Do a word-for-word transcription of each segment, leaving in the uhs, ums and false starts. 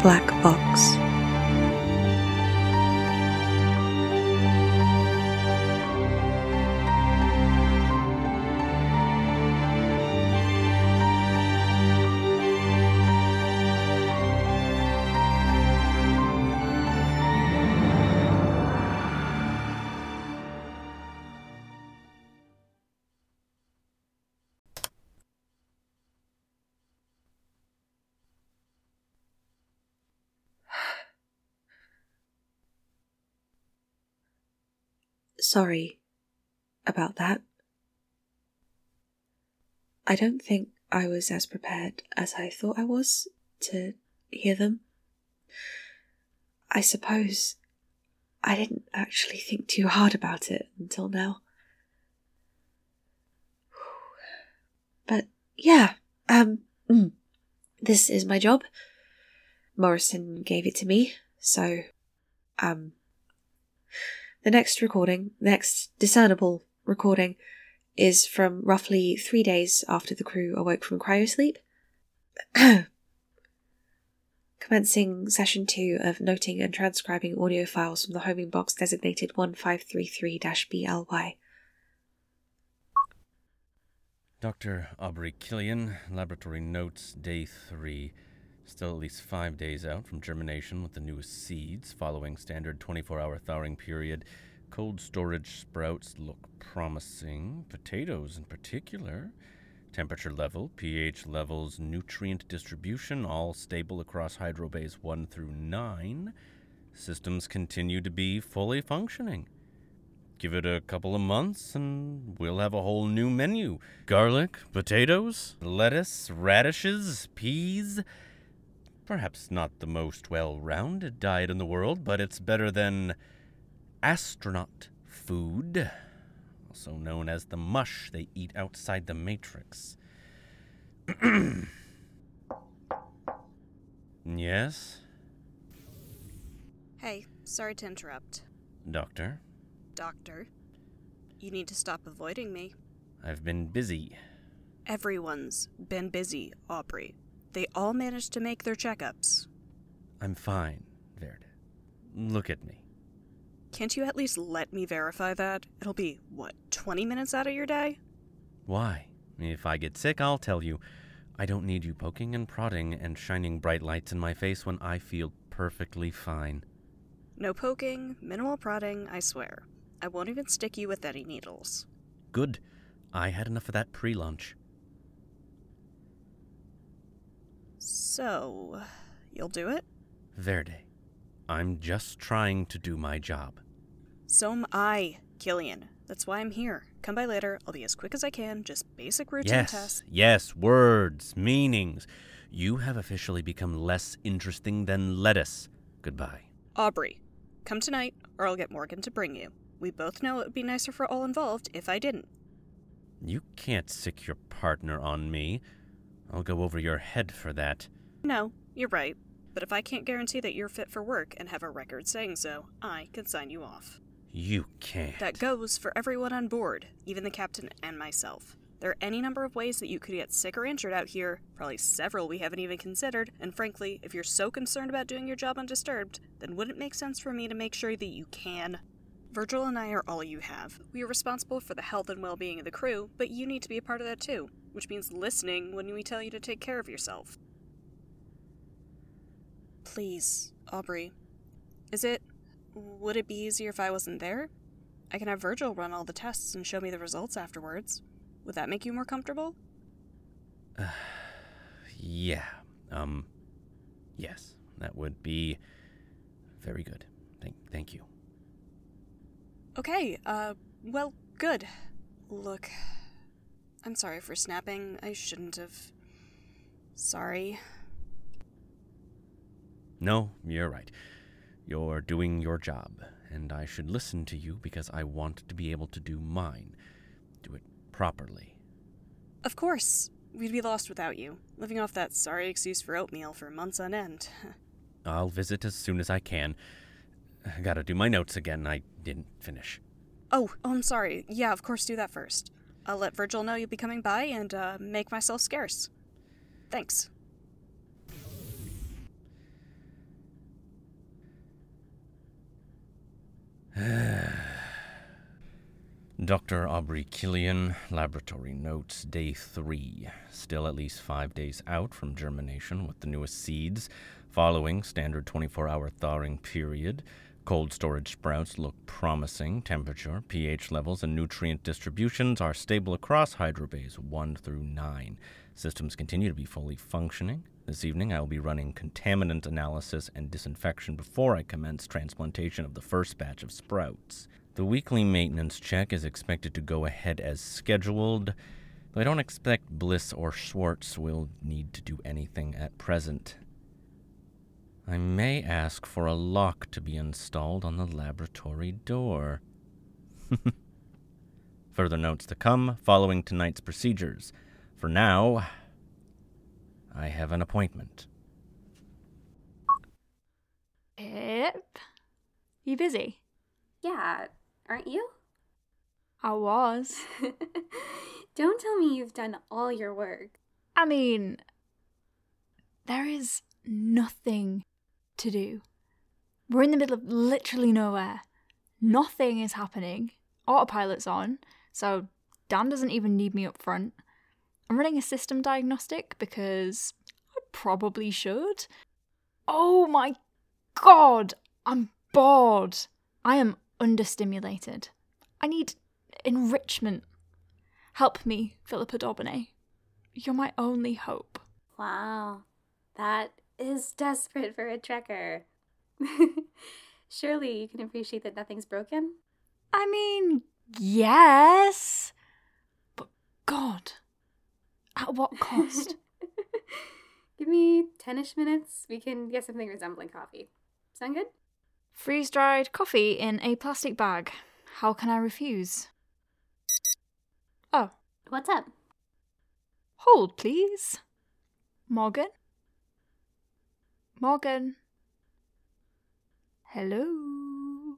black box. Sorry about that. I don't think I was as prepared as I thought I was to hear them. I suppose I didn't actually think too hard about it until now. But yeah, um, mm, this is my job. Morrison gave it to me, so, um... The next recording, the next discernible recording, is from roughly three days after the crew awoke from cryosleep. Commencing session two of noting and transcribing audio files from the homing box designated one five three three B L Y. Doctor Aubrey Killian, laboratory notes, day three. Still at least five days out from germination with the newest seeds, following standard twenty-four hour thawing period. Cold storage sprouts look promising, potatoes in particular. Temperature level, pH levels, nutrient distribution, all stable across hydrobays one through nine. Systems continue to be fully functioning. Give it a couple of months and we'll have a whole new menu. Garlic, potatoes, lettuce, radishes, peas. Perhaps not the most well-rounded diet in the world, but it's better than astronaut food, also known as the mush they eat outside the Matrix. Yes? Hey, sorry to interrupt. Doctor? Doctor, you need to stop avoiding me. I've been busy. Everyone's been busy, Aubrey. They all managed to make their checkups. I'm fine, Verde. Look at me. Can't you at least let me verify that? It'll be, what, twenty minutes out of your day? Why? If I get sick, I'll tell you. I don't need you poking and prodding and shining bright lights in my face when I feel perfectly fine. No poking, minimal prodding, I swear. I won't even stick you with any needles. Good. I had enough of that pre-lunch. So, you'll do it? Verde, I'm just trying to do my job. So am I, Killian. That's why I'm here. Come by later. I'll be as quick as I can. Just basic routine yes, tests. Yes, words, meanings. You have officially become less interesting than lettuce. Goodbye. Aubrey, come tonight, or I'll get Morgan to bring you. We both know it would be nicer for all involved if I didn't. You can't sick your partner on me. I'll go over your head for that. No, you're right. But if I can't guarantee that you're fit for work and have a record saying so, I can sign you off. You can't. That goes for everyone on board, even the captain and myself. There are any number of ways that you could get sick or injured out here, probably several we haven't even considered, and frankly, if you're so concerned about doing your job undisturbed, then wouldn't it make sense for me to make sure that you can? Virgil and I are all you have. We are responsible for the health and well-being of the crew, but you need to be a part of that too, which means listening when we tell you to take care of yourself. Please, Aubrey. Is it... would it be easier if I wasn't there? I can have Virgil run all the tests and show me the results afterwards. Would that make you more comfortable? Uh, yeah. Um, yes. That would be very good. Thank, thank you. Okay, uh, well, good. Look, I'm sorry for snapping. I shouldn't have. Sorry. No, you're right. You're doing your job, and I should listen to you because I want to be able to do mine. Do it properly. Of course. We'd be lost without you, living off that sorry excuse for oatmeal for months on end. I'll visit as soon as I can. I gotta do my notes again. I didn't finish. Oh, oh, I'm sorry. Yeah, of course, do that first. I'll let Virgil know you'll be coming by and uh, make myself scarce. Thanks. Doctor Aubrey Killian, laboratory notes, day three. Still at least five days out from germination with the newest seeds, following standard twenty-four hour thawing period. Cold storage sprouts look promising. Temperature, pH levels, and nutrient distributions are stable across hydrobays one through nine. Systems continue to be fully functioning. This evening I will be running contaminant analysis and disinfection before I commence transplantation of the first batch of sprouts. The weekly maintenance check is expected to go ahead as scheduled, though I don't expect Bliss or Schwartz will need to do anything at present. I may ask for a lock to be installed on the laboratory door. Further notes to come following tonight's procedures. For now, I have an appointment. Yep. You busy? Yeah, aren't you? I was. Don't tell me you've done all your work. I mean, there is nothing to do. We're in the middle of literally nowhere. Nothing is happening. Autopilot's on, so Dan doesn't even need me up front. I'm running a system diagnostic because I probably should. Oh my god, I'm bored. I am understimulated. I need enrichment. Help me, Philippa Daubonnet. You're my only hope. Wow, that is desperate for a trekker. Surely you can appreciate that nothing's broken? I mean, yes. But God, at what cost? Give me ten-ish minutes. We can get something resembling coffee. Sound good? Freeze-dried coffee in a plastic bag. How can I refuse? Oh. What's up? Hold, please. Morgan? Morgan? Hello?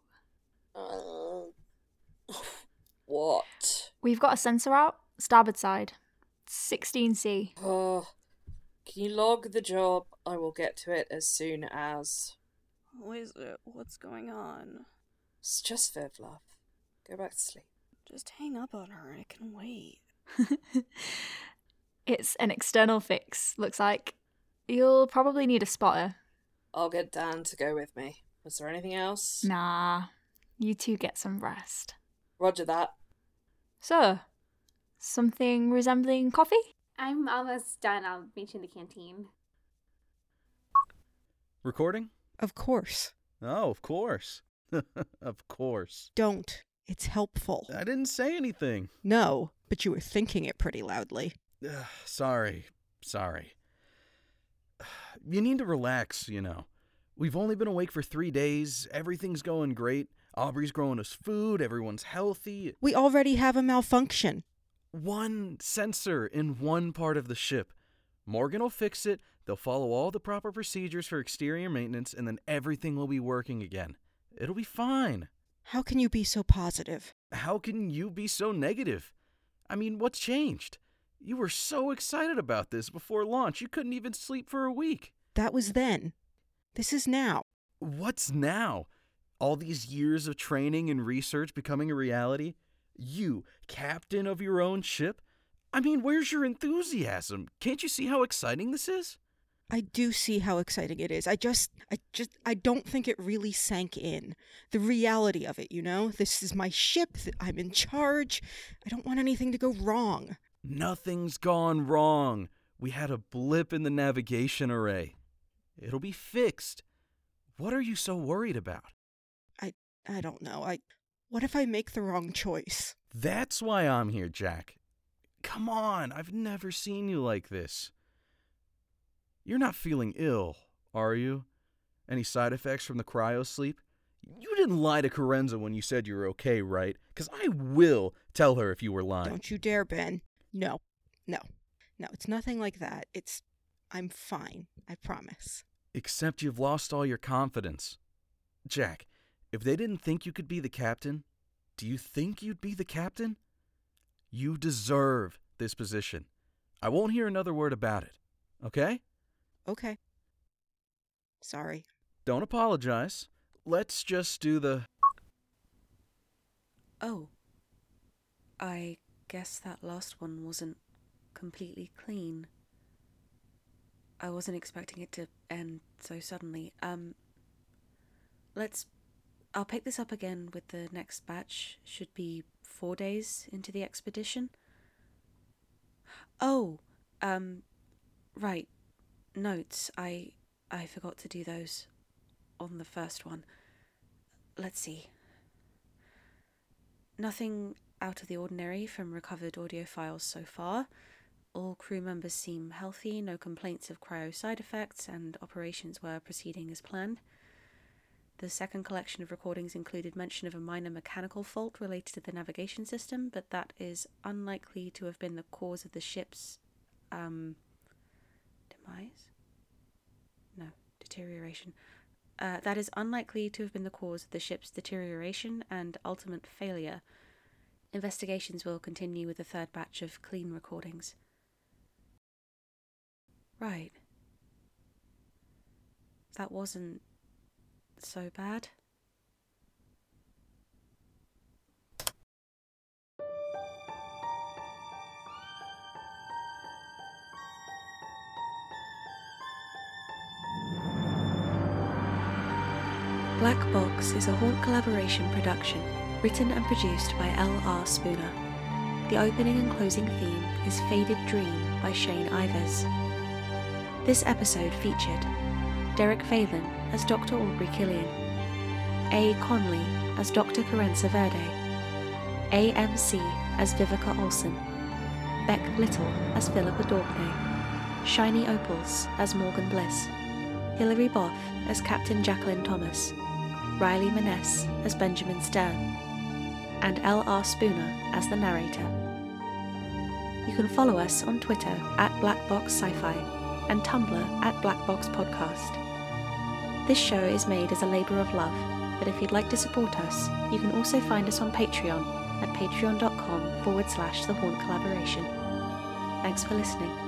Uh, what? We've got a sensor out, starboard side. sixteen C. Oh, can you log the job? I will get to it as soon as... What is it? What's going on? It's just Viv, love. Go back to sleep. Just hang up on her. It can wait. It's an external fix, looks like. You'll probably need a spotter. I'll get Dan to go with me. Was there anything else? Nah, you two get some rest. Roger that. So, something resembling coffee? I'm almost done. I'll meet you in the canteen. Recording? Of course. Oh, of course. Of course. Don't. It's helpful. I didn't say anything. No, but you were thinking it pretty loudly. Ugh, sorry. Sorry. You need to relax, you know. We've only been awake for three days. Everything's going great. Aubrey's growing us food. Everyone's healthy. We already have a malfunction. One sensor in one part of the ship. Morgan will fix it. They'll follow all the proper procedures for exterior maintenance, and then everything will be working again. It'll be fine. How can you be so positive? How can you be so negative? I mean, what's changed? You were so excited about this before launch, you couldn't even sleep for a week. That was then. This is now. What's now? All these years of training and research becoming a reality? You, captain of your own ship? I mean, where's your enthusiasm? Can't you see how exciting this is? I do see how exciting it is. I just, I just, I don't think it really sank in. The reality of it, you know? This is my ship. I'm in charge. I don't want anything to go wrong. Nothing's gone wrong. We had a blip in the navigation array. It'll be fixed. What are you so worried about? I, I don't know. I, what if I make the wrong choice? That's why I'm here, Jack. Come on, I've never seen you like this. You're not feeling ill, are you? Any side effects from the cryo sleep? You didn't lie to Corenza when you said you were okay, right? Because I will tell her if you were lying. Don't you dare, Ben. No, no, no, it's nothing like that. It's, I'm fine, I promise. Except you've lost all your confidence. Jack, if they didn't think you could be the captain, do you think you'd be the captain? You deserve this position. I won't hear another word about it, okay? Okay. Sorry. Don't apologize. Let's just do the... Oh. I guess that last one wasn't completely clean. I wasn't expecting it to end so suddenly. Um, let's... I'll pick this up again with the next batch. Should be four days into the expedition. Oh, um, right. Notes. I... I forgot to do those on the first one. Let's see. Nothing out of the ordinary from recovered audio files so far. All crew members seem healthy, no complaints of cryo side effects, and operations were proceeding as planned. The second collection of recordings included mention of a minor mechanical fault related to the navigation system, but that is unlikely to have been the cause of the ship's, um, demise? No, deterioration. Uh, that is unlikely to have been the cause of the ship's deterioration and ultimate failure. Investigations will continue with a third batch of clean recordings. Right. That wasn't so bad. Black Box is a Haunt Collaboration production, written and produced by L R Spooner. The opening and closing theme is Faded Dream by Shane Ivers. This episode featured Derek Phelan as Doctor Aubrey Killian, A. Conley as Doctor Carenza Verde, A M C as Vivica Olsen, Beck Little as Philippa Daubney, Shiny Opals as Morgan Bliss, Hilary Boff as Captain Jacqueline Thomas, Riley Maness as Benjamin Stern, and L R Spooner as the narrator. You can follow us on Twitter at Blackbox Sci-Fi and Tumblr at Blackbox Podcast. This show is made as a labour of love, but if you'd like to support us, you can also find us on Patreon at patreon.com forward slash the Haunt Collaboration. Thanks for listening.